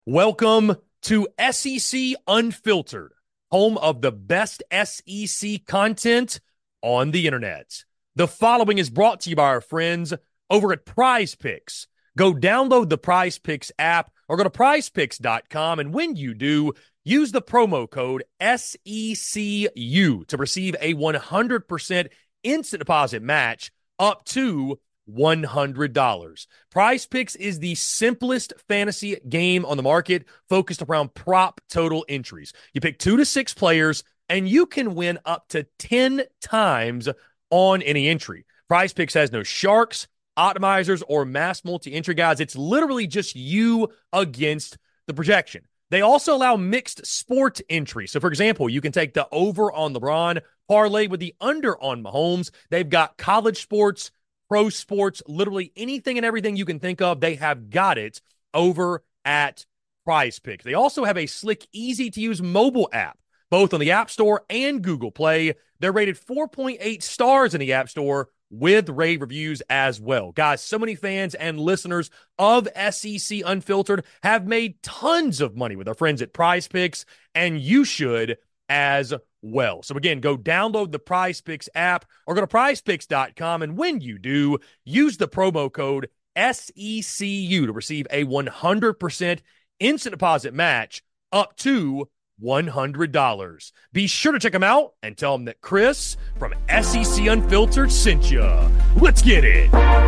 Welcome to SEC Unfiltered, home of the best SEC content on the internet. The following is brought to you by our friends over at Prize Picks. Go download the Prize Picks app or go to prizepicks.com, and when you do, use the promo code SECU to receive a 100% instant deposit match up to $100. Prize Picks is the simplest fantasy game on the market, focused around prop total entries. You pick 2 to 6 players, and you can win up to 10 times on any entry. Prize Picks has no sharks, optimizers, or mass multi-entry guides. It's literally just you against the projection. They also allow mixed sport entry. So, for example, you can take the over on LeBron, parlay with the under on Mahomes. They've got college sports, pro sports, literally anything and everything you can think of, they have got it over at Prize Picks. They also have a slick, easy-to-use mobile app, both on the App Store and Google Play. They're rated 4.8 stars in the App Store with rave reviews as well. Guys, so many fans and listeners of SEC Unfiltered have made tons of money with our friends at Prize Picks, and you should as well. So again, go download the Prize Picks app or go to prizepicks.com, and when you do, use the promo code SECU to receive a 100% instant deposit match up to $100. Be sure to check them out and tell them that Chris from SEC Unfiltered sent you. Let's get it.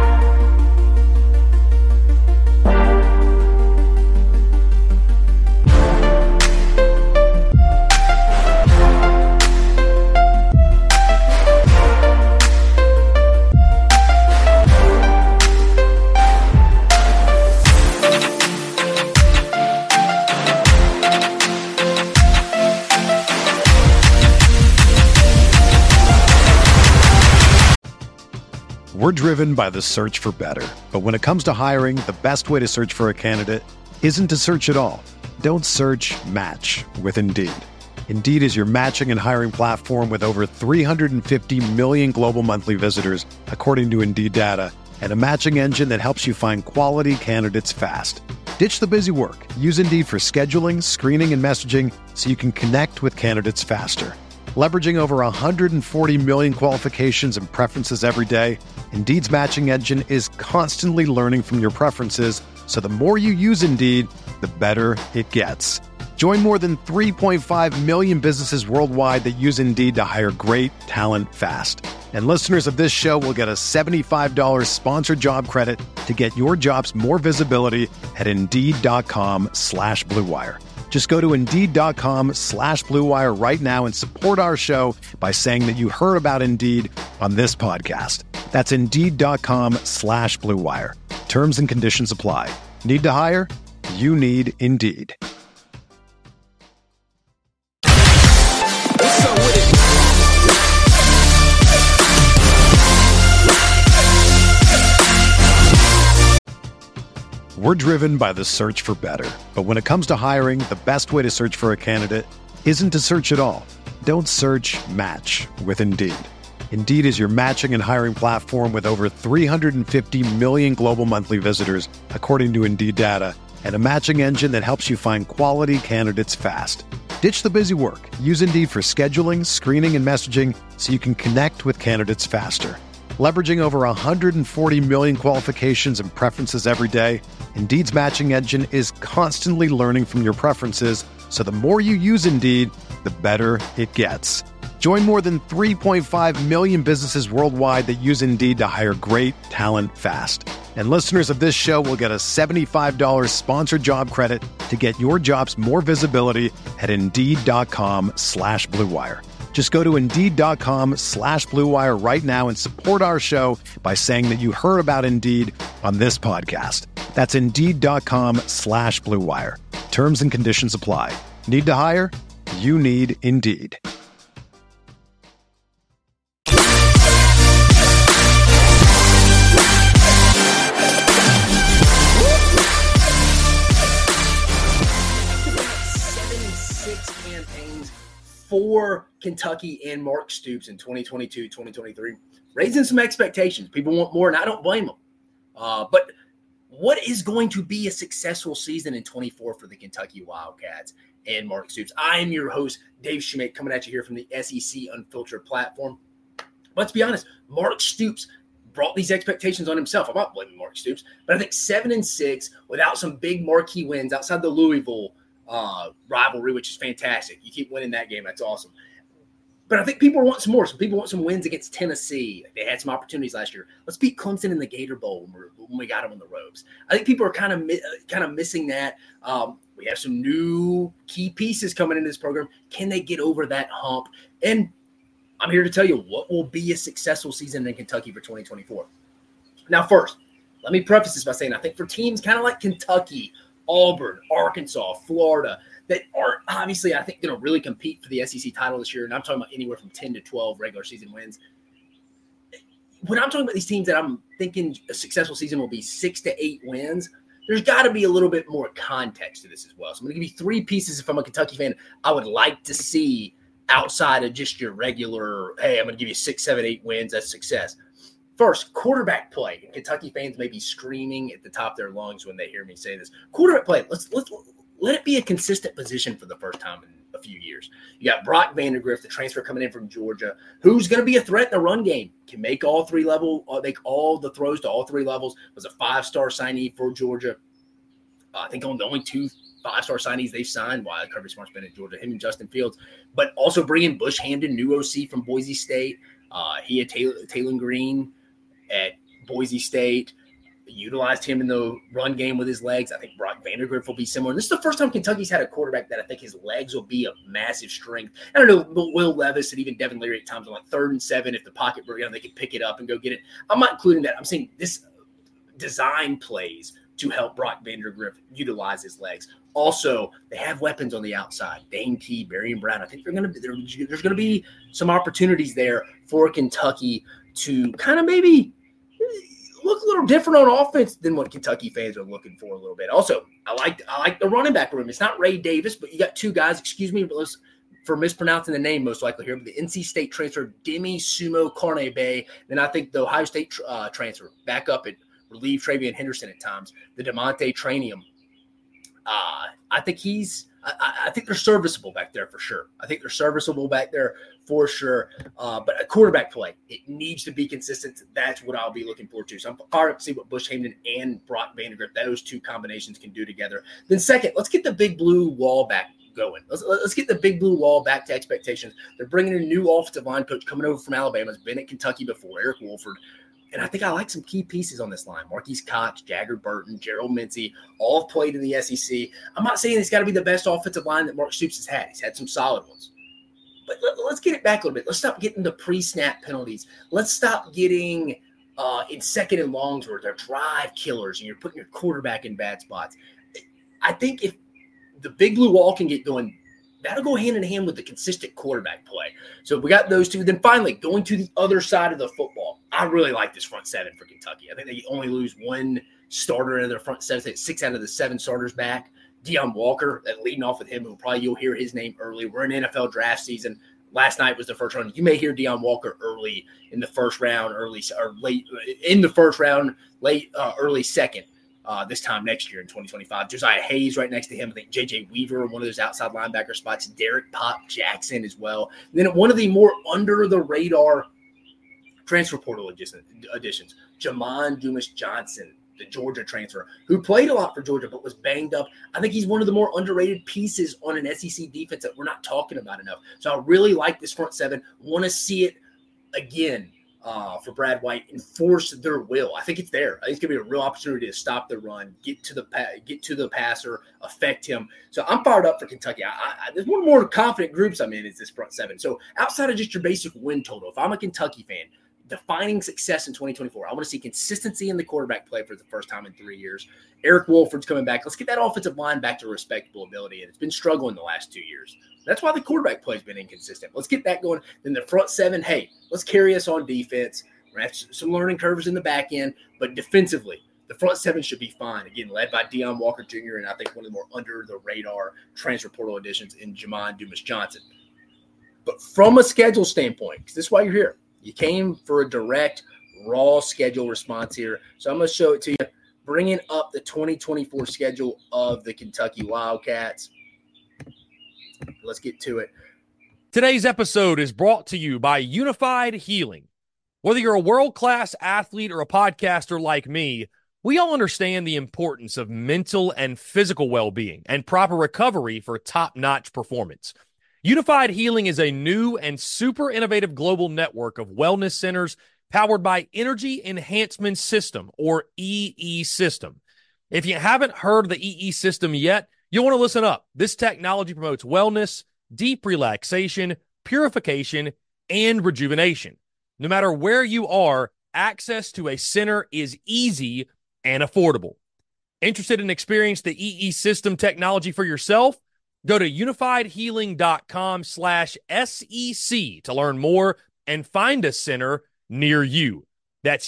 We're driven by the search for better. But when it comes to hiring, the best way to search for a candidate isn't to search at all. Don't search, match with Indeed. Indeed is your matching and hiring platform with over 350 million global monthly visitors, according to Indeed data, and a matching engine that helps you find quality candidates fast. Ditch the busy work. Use Indeed for scheduling, screening, and messaging so you can connect with candidates faster. Leveraging over 140 million qualifications and preferences every day, Indeed's matching engine is constantly learning from your preferences, so the more you use Indeed, the better it gets. Join more than 3.5 million businesses worldwide that use Indeed to hire great talent fast. And listeners of this show will get a $75 sponsored job credit to get your jobs more visibility at Indeed.com/Blue Wire. Just go to Indeed.com/Blue Wire right now and support our show by saying that you heard about Indeed on this podcast. That's Indeed.com/Blue Wire. Terms and conditions apply. Need to hire? You need Indeed. What's up with it? We're driven by the search for better. But when it comes to hiring, the best way to search for a candidate isn't to search at all. Don't search, match with Indeed. Indeed is your matching and hiring platform with over 350 million global monthly visitors, according to Indeed data, and a matching engine that helps you find quality candidates fast. Ditch the busy work. Use Indeed for scheduling, screening, and messaging so you can connect with candidates faster. Leveraging over 140 million qualifications and preferences every day, Indeed's matching engine is constantly learning from your preferences, so the more you use Indeed, the better it gets. Join more than 3.5 million businesses worldwide that use Indeed to hire great talent fast. And listeners of this show will get a $75 sponsored job credit to get your jobs more visibility at Indeed.com/Blue Wire. Just go to Indeed.com/Blue Wire right now and support our show by saying that you heard about Indeed on this podcast. That's Indeed.com/Blue Wire. Terms and conditions apply. Need to hire? You need Indeed. For Kentucky and Mark Stoops in 2022, 2023, raising some expectations. People want more, and I don't blame them. But what is going to be a successful season in 24 for the Kentucky Wildcats and Mark Stoops? I am your host, Dave Schmidt, coming at you here from the SEC Unfiltered platform. Let's be honest, Mark Stoops brought these expectations on himself. I'm not blaming Mark Stoops, but I think 7-6 without some big marquee wins outside the Louisville rivalry, which is fantastic. You keep winning that game, that's awesome. But I think people want some more. Some people want some wins against Tennessee. They had some opportunities last year. Let's beat Clemson in the Gator Bowl when we got them on the ropes. I think people are kind of missing that. We have some new key pieces coming into this program. Can they get over that hump? And I'm here to tell you what will be a successful season in Kentucky for 2024. Now, first, let me preface this by saying I think for teams kind of like Kentucky, Auburn, Arkansas, Florida, that are obviously, I think, going to really compete for the SEC title this year, and I'm talking about anywhere from 10 to 12 regular season wins. When I'm talking about these teams that I'm thinking a successful season will be 6 to 8 wins, there's got to be a little bit more context to this as well. So I'm going to give you 3 pieces if I'm a Kentucky fan I would like to see outside of just your regular, hey, I'm going to give you 6, 7, 8 wins. That's success. First, quarterback play. Kentucky fans may be screaming at the top of their lungs when they hear me say this. Quarterback play. Let's let it be a consistent position for the first time in a few years. You got Brock Vandagriff, the transfer coming in from Georgia, who's going to be a threat in the run game. Can make all the throws to all 3 levels. Was a 5-star signee for Georgia. I think the only 2 5-star signees they've signed while Kirby Smart's been at Georgia, him and Justin Fields. But also bringing Bush Hamden, new OC from Boise State. He had Taylor Green at Boise State. Utilized him in the run game with his legs. I think Brock Vandagriff will be similar. And this is the first time Kentucky's had a quarterback that I think his legs will be of massive strength. I don't know, Will Levis and even Devin Leary at times on 3rd and 7, if the pocket were, they could pick it up and go get it. I'm not including that. I'm saying this design plays to help Brock Vandagriff utilize his legs. Also, they have weapons on the outside. Dane Key, Barian Brown. I think there's going to be some opportunities there for Kentucky to kind of maybe look a little different on offense than what Kentucky fans are looking for a little bit. Also, I like the running back room. It's not Ray Davis, but you got 2 guys, excuse me for mispronouncing the name most likely here, but the NC State transfer, Demi Sumo Carnebe. Then I think the Ohio State transfer, back up at relieve Travion Henderson at times, the DeMonte Trainium. I think I think they're serviceable back there for sure. But a quarterback play, it needs to be consistent. That's what I'll be looking forward to. So I'm fired up to see what Bush Hamden and Brock Vandagriff, those 2 combinations can do together. Then second, let's get the big blue wall back going. Let's get the big blue wall back to expectations. They're bringing a new offensive line coach coming over from Alabama. Has been at Kentucky before, Eric Wolford. And I think I like some key pieces on this line. Marquise Koch, Jagger Burton, Gerald Mincy, all have played in the SEC. I'm not saying it's got to be the best offensive line that Mark Stoops has had. He's had some solid ones. But let's get it back a little bit. Let's stop getting the pre-snap penalties. Let's stop getting in 2nd and longs where they're drive killers and you're putting your quarterback in bad spots. I think if the big blue wall can get going, that'll go hand in hand with the consistent quarterback play. So we got those 2. Then finally, going to the other side of the football, I really like this front 7 for Kentucky. I think they only lose 1 starter in their front 7. 6 out of the 7 starters back. Deion Walker, leading off with him, you'll hear his name early. We're in NFL draft season. Last night was the first round. You may hear Deion Walker early in the first round, early second. This time next year in 2025. Josiah Hayes right next to him. I think J.J. Weaver, one of those outside linebacker spots. Derek Pop Jackson as well. And then one of the more under-the-radar transfer portal additions, Jamon Dumas-Johnson, the Georgia transfer, who played a lot for Georgia but was banged up. I think he's one of the more underrated pieces on an SEC defense that we're not talking about enough. So I really like this front 7. Want to see it again. For Brad White, enforce their will. I think it's there. I think it's gonna be a real opportunity to stop the run, get to the passer, affect him. So I'm fired up for Kentucky. There's one more confident groups I'm in is this front 7. So outside of just your basic win total, if I'm a Kentucky fan, defining success in 2024, I want to see consistency in the quarterback play for the first time in 3 years. Eric Wolford's coming back. Let's get that offensive line back to respectable ability, and it's been struggling the last 2 years. That's why the quarterback play has been inconsistent. Let's get that going. Then the front 7, hey, let's carry us on defense. We're going to have some learning curves in the back end, but defensively, the front 7 should be fine. Again, led by Deion Walker Jr., and I think one of the more under-the-radar transfer portal additions in Jamon Dumas-Johnson. But from a schedule standpoint, because this is why you're here, you came for a direct, raw schedule response here. So I'm going to show it to you. bringing up the 2024 schedule of the Kentucky Wildcats. Let's get to it. Today's episode is brought to you by Unified Healing. Whether you're a world-class athlete or a podcaster like me, we all understand the importance of mental and physical well-being and proper recovery for top-notch performance. Unified Healing is a new and super innovative global network of wellness centers powered by Energy Enhancement System, or EE System. If you haven't heard of the EE System yet, you'll want to listen up. This technology promotes wellness, deep relaxation, purification, and rejuvenation. No matter where you are, access to a center is easy and affordable. Interested in experiencing the EE System technology for yourself? Go to unifiedhealing.com/SEC to learn more and find a center near you. That's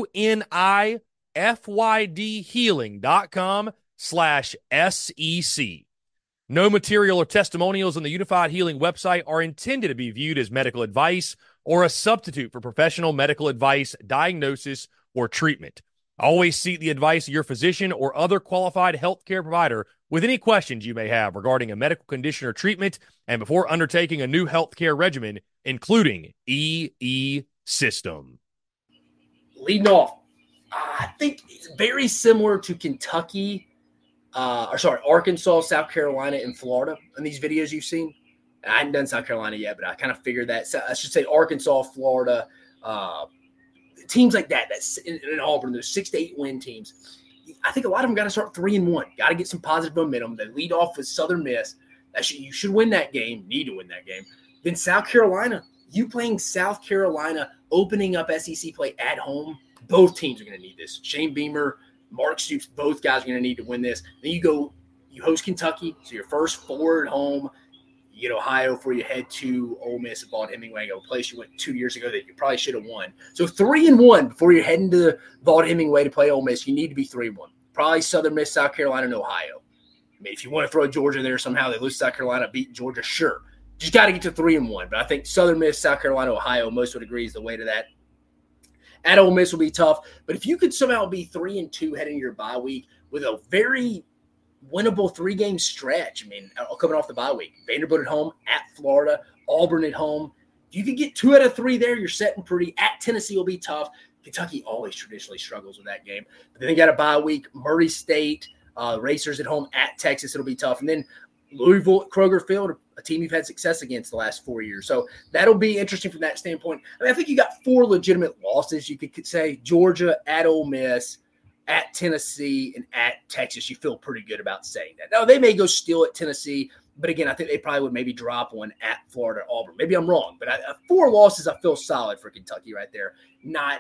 UNIFYDhealing.com/SEC. No material or testimonials on the Unified Healing website are intended to be viewed as medical advice or a substitute for professional medical advice, diagnosis, or treatment. Always seek the advice of your physician or other qualified healthcare provider with any questions you may have regarding a medical condition or treatment and before undertaking a new healthcare regimen, including EE System. Leading off, I think it's very similar to Kentucky, Arkansas, South Carolina, and Florida in these videos you've seen. I hadn't done South Carolina yet, but I kind of figured that. So I should say Arkansas, Florida, teams like that. That's in Auburn. Those 6 to 8 win teams. I think a lot of them got to start 3-1. Got to get some positive momentum. They lead off with Southern Miss. You should win that game. Need to win that game. Then South Carolina. You playing South Carolina, opening up SEC play at home. Both teams are going to need this. Shane Beamer, Mark Stoops, both guys are going to need to win this. Then you host Kentucky, so your first 4 at home. You get Ohio before you head to Ole Miss at Vaught-Hemingway, a place you went 2 years ago that you probably should have won. So 3-1 before you're heading to Vaught-Hemingway to play Ole Miss. You need to be 3-1. Probably Southern Miss, South Carolina, and Ohio. I mean, if you want to throw Georgia there somehow, they lose South Carolina, beat Georgia, sure. Just got to get to 3-1. But I think Southern Miss, South Carolina, Ohio, most would agree is the way to that. At Ole Miss will be tough. But if you could somehow be 3-2 heading your bye week with a very winnable 3-game stretch, I mean, coming off the bye week, Vanderbilt at home, at Florida, Auburn at home. If you could get 2 out of 3 there, you're setting pretty. At Tennessee will be tough. Kentucky always traditionally struggles with that game. But then they got a bye week, Murray State, Racers at home, at Texas, it'll be tough. And then Louisville at Kroger Field, a team you've had success against the last 4 years. So that'll be interesting from that standpoint. I mean, I think you got 4 legitimate losses. You could say Georgia, at Ole Miss, at Tennessee, and at Texas. You feel pretty good about saying that. Now, they may go steal at Tennessee, but again, I think they probably would maybe drop one at Florida or Auburn. Maybe I'm wrong, but 4 losses I feel solid for Kentucky right there. Not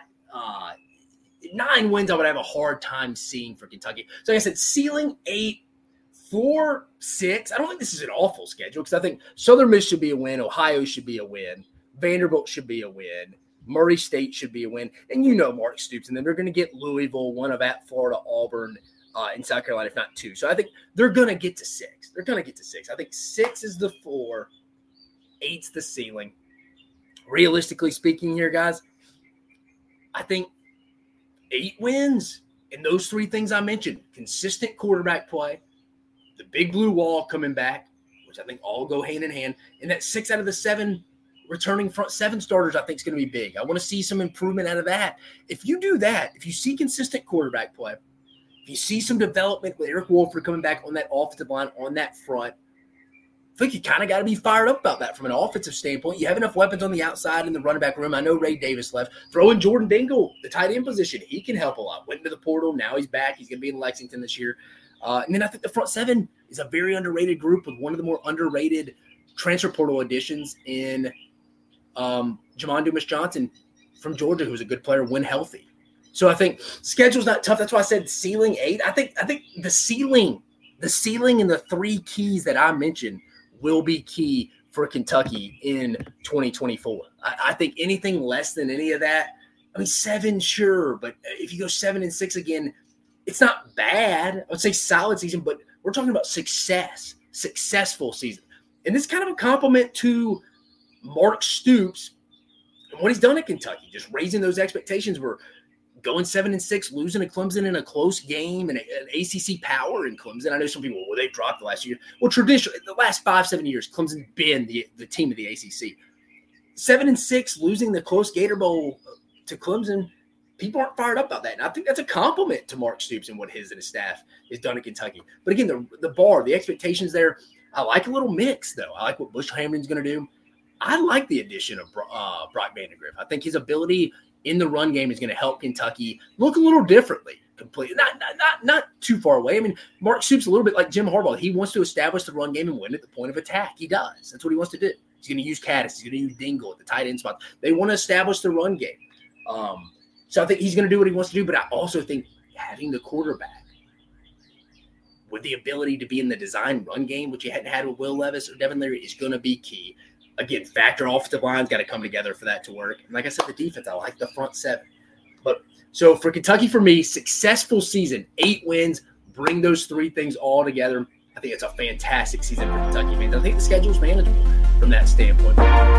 9 wins I would have a hard time seeing for Kentucky. So like I said, ceiling 8, 4, 6. I don't think this is an awful schedule because I think Southern Miss should be a win. Ohio should be a win. Vanderbilt should be a win. Murray State should be a win. And you know Mark Stoops. And then they're going to get Louisville, one of at Florida, Auburn, and South Carolina, if not 2. So I think they're going to get to 6. They're going to get to 6. I think 6 is the floor. 8's the ceiling. Realistically speaking here, guys, I think 8 wins. And those 3 things I mentioned, consistent quarterback play, the big blue wall coming back, which I think all go hand in hand, and that 6 out of the 7 returning front 7 starters I think is going to be big. I want to see some improvement out of that. If you do that, if you see consistent quarterback play, if you see some development with Eric Wolford coming back on that offensive line, on that front, I think you kind of got to be fired up about that from an offensive standpoint. You have enough weapons on the outside in the running back room. I know Ray Davis left. Throw in Jordan Dingle, the tight end position. He can help a lot. Went into the portal. Now he's back. He's going to be in Lexington this year. And then I think the front 7 is a very underrated group with one of the more underrated transfer portal additions in Jamon Dumas-Johnson from Georgia, who's a good player when healthy. So I think schedule's not tough. That's why I said ceiling 8. I think the ceiling and the 3 keys that I mentioned will be key for Kentucky in 2024. I think anything less than any of that, I mean, 7, sure, but if you go 7-6 again, it's not bad. I would say solid season, but we're talking about successful season. And this is kind of a compliment to Mark Stoops and what he's done at Kentucky, just raising those expectations where going 7-6, losing to Clemson in a close game and an ACC power in Clemson. I know some people, they've dropped the last year. Well, traditionally, the last 5-7 years, Clemson's been the team of the ACC. 7-6, losing the close Gator Bowl to Clemson, people aren't fired up about that. And I think that's a compliment to Mark Stoops and what his and his staff has done at Kentucky. But again, the bar, the expectations there, I like a little mix, though. I like what Bush Hamden's going to do. I like the addition of Brock Vandagriff. I think his ability in the run game is going to help Kentucky look a little differently. Completely, not too far away. I mean, Mark Stoops a little bit like Jim Harbaugh. He wants to establish the run game and win at the point of attack. He does. That's what he wants to do. He's going to use Caddis. He's going to use Dingle at the tight end spot. They want to establish the run game. So I think he's going to do what he wants to do. But I also think having the quarterback with the ability to be in the design run game, which you hadn't had with Will Levis or Devin Leary, is going to be key. Again, factor offensive line's got to come together for that to work. And like I said, the defense, I like the front seven. But so for Kentucky, for me, successful season, 8 wins, bring those 3 things all together. I think it's a fantastic season for Kentucky fans. I think the schedule's manageable from that standpoint.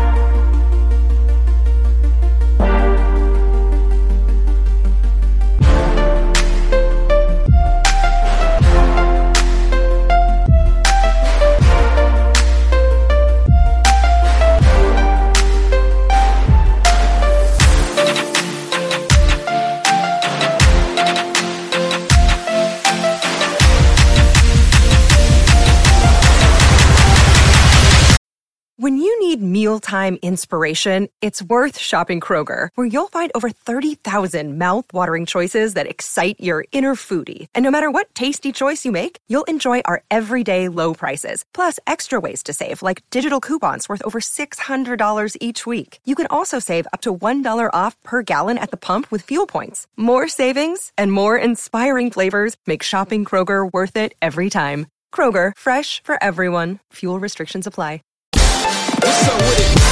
When you need mealtime inspiration, it's worth shopping Kroger, where you'll find over 30,000 mouth-watering choices that excite your inner foodie. And no matter what tasty choice you make, you'll enjoy our everyday low prices, plus extra ways to save, like digital coupons worth over $600 each week. You can also save up to $1 off per gallon at the pump with fuel points. More savings and more inspiring flavors make shopping Kroger worth it every time. Kroger, fresh for everyone. Fuel restrictions apply. What's up with it?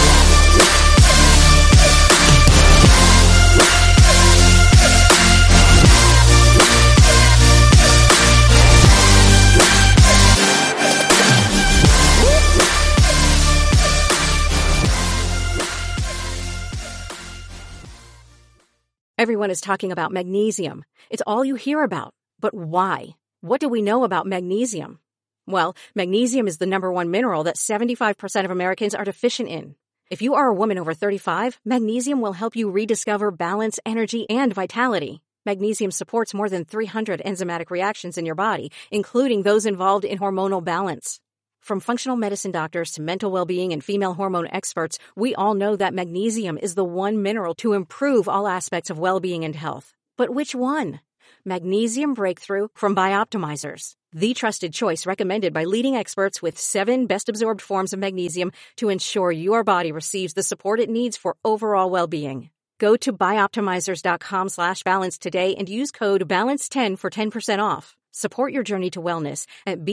Everyone is talking about magnesium. It's all you hear about. But why? What do we know about magnesium? Well, magnesium is the number 1 mineral that 75% of Americans are deficient in. If you are a woman over 35, magnesium will help you rediscover balance, energy, and vitality. Magnesium supports more than 300 enzymatic reactions in your body, including those involved in hormonal balance. From functional medicine doctors to mental well-being and female hormone experts, we all know that magnesium is the one mineral to improve all aspects of well-being and health. But which one? Magnesium Breakthrough from Bioptimizers, the trusted choice recommended by leading experts with 7 best-absorbed forms of magnesium to ensure your body receives the support it needs for overall well-being. Go to bioptimizers.com/balance today and use code BALANCE10 for 10% off. Support your journey to wellness at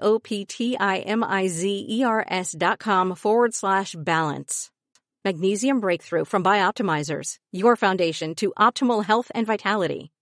bioptimizers.com/balance. Magnesium Breakthrough from Bioptimizers, your foundation to optimal health and vitality.